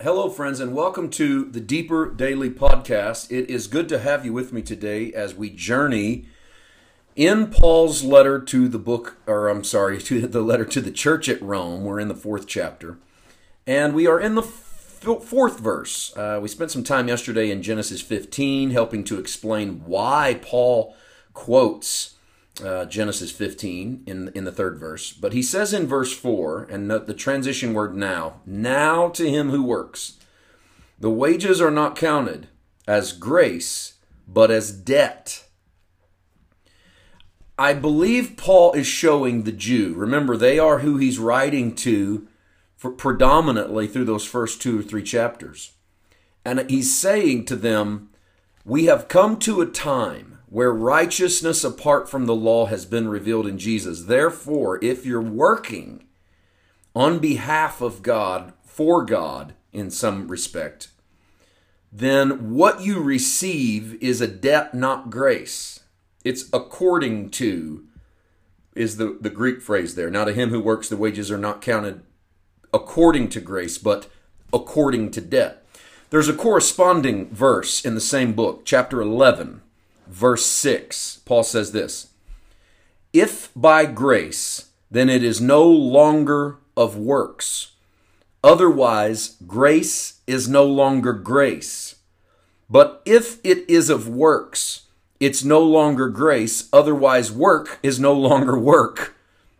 Hello, friends, and welcome to the Deeper Daily Podcast. It is good to have you with me today as we journey in Paul's letter to the to the letter to the church at Rome. We're in the 4th chapter, and we are in the 4th verse. We spent some time yesterday in Genesis 15 helping to explain why Paul quotes Genesis 15 in the 3rd verse. But he says in verse 4, and note the transition word now to him who works. The wages are not counted as grace, but as debt. I believe Paul is showing the Jew. Remember, they are who he's writing to predominantly through those first 2 or 3 chapters. And he's saying to them, we have come to a time where righteousness apart from the law has been revealed in Jesus. Therefore, if you're working on behalf of God, for God in some respect, then what you receive is a debt, not grace. It's according to, is the Greek phrase there. Now to him who works, the wages are not counted according to grace, but according to debt. There's a corresponding verse in the same book, chapter 11, verse 6. Paul says this, if by grace, then it is no longer of works. Otherwise, grace is no longer grace. But if it is of works, it's no longer grace. Otherwise, work is no longer work.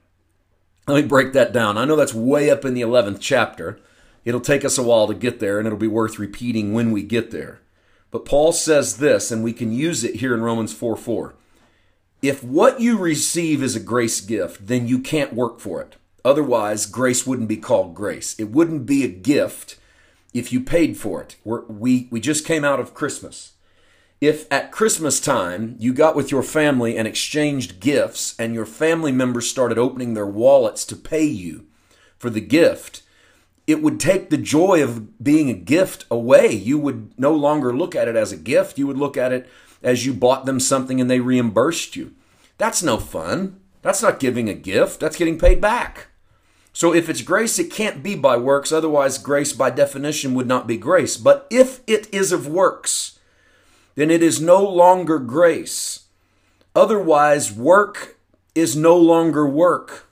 Let me break that down. I know that's way up in the 11th chapter. It'll take us a while to get there, and it'll be worth repeating when we get there. But Paul says this, and we can use it here in Romans 4:4. If what you receive is a grace gift, then you can't work for it. Otherwise, grace wouldn't be called grace. It wouldn't be a gift if you paid for it. We just came out of Christmas. If at Christmas time you got with your family and exchanged gifts, and your family members started opening their wallets to pay you for the gift, it would take the joy of being a gift away. You would no longer look at it as a gift. You would look at it as you bought them something and they reimbursed you. That's no fun. That's not giving a gift. That's getting paid back. So if it's grace, it can't be by works. Otherwise, grace by definition would not be grace. But if it is of works, then it is no longer grace. Otherwise, work is no longer work.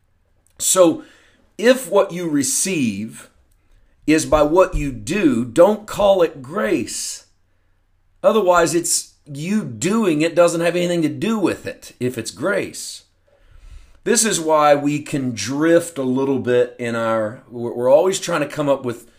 So if what you receive is by what you do, don't call it grace. Otherwise, it's you doing it doesn't have anything to do with it if it's grace. This is why we can drift a little bit we're always trying to come up with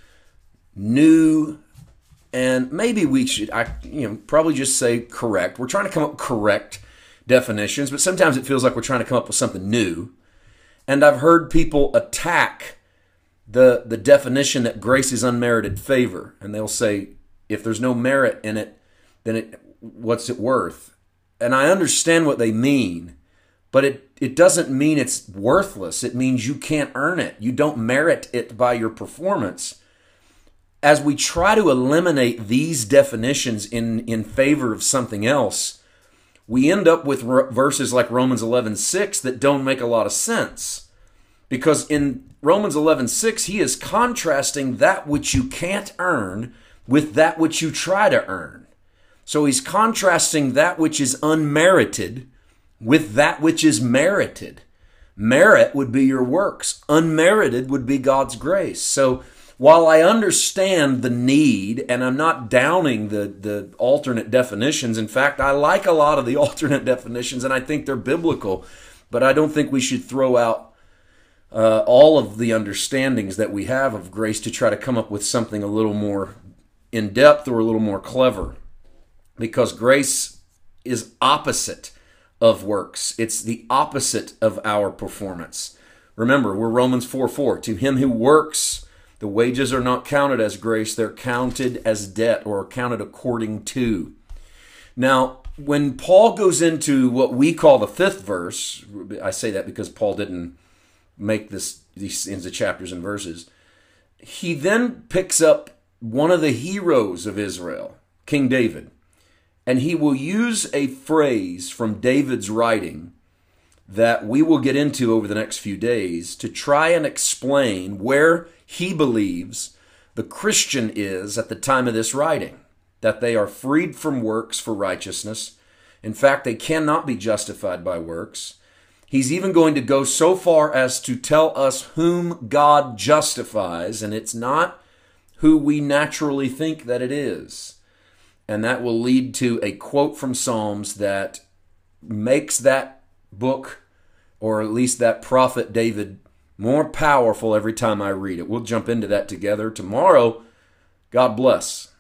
new, and maybe we should, probably just say correct. We're trying to come up with correct definitions, but sometimes it feels like we're trying to come up with something new. And I've heard people attack the definition that grace is unmerited favor. And they'll say, if there's no merit in it, then what's it worth? And I understand what they mean, but it doesn't mean it's worthless. It means you can't earn it. You don't merit it by your performance. As we try to eliminate these definitions in favor of something else, we end up with verses like Romans 11:6 that don't make a lot of sense. Because in Romans 11:6, he is contrasting that which you can't earn with that which you try to earn. So he's contrasting that which is unmerited with that which is merited. Merit would be your works. Unmerited would be God's grace. So while I understand the need, and I'm not downing the alternate definitions, in fact, I like a lot of the alternate definitions, and I think they're biblical, but I don't think we should throw out all of the understandings that we have of grace to try to come up with something a little more in-depth or a little more clever, because grace is opposite of works. It's the opposite of our performance. Remember, we're Romans 4:4. To him who works, the wages are not counted as grace, they're counted as debt, or counted according to. Now, when Paul goes into what we call the 5th verse, I say that because Paul didn't make these into chapters and verses, he then picks up one of the heroes of Israel, King David, and he will use a phrase from David's writing that we will get into over the next few days to try and explain where he believes the Christian is at the time of this writing, that they are freed from works for righteousness. In fact, they cannot be justified by works. He's even going to go so far as to tell us whom God justifies, and it's not who we naturally think that it is. And that will lead to a quote from Psalms that makes that book, or at least that prophet David, more powerful every time I read it. We'll jump into that together tomorrow. God bless.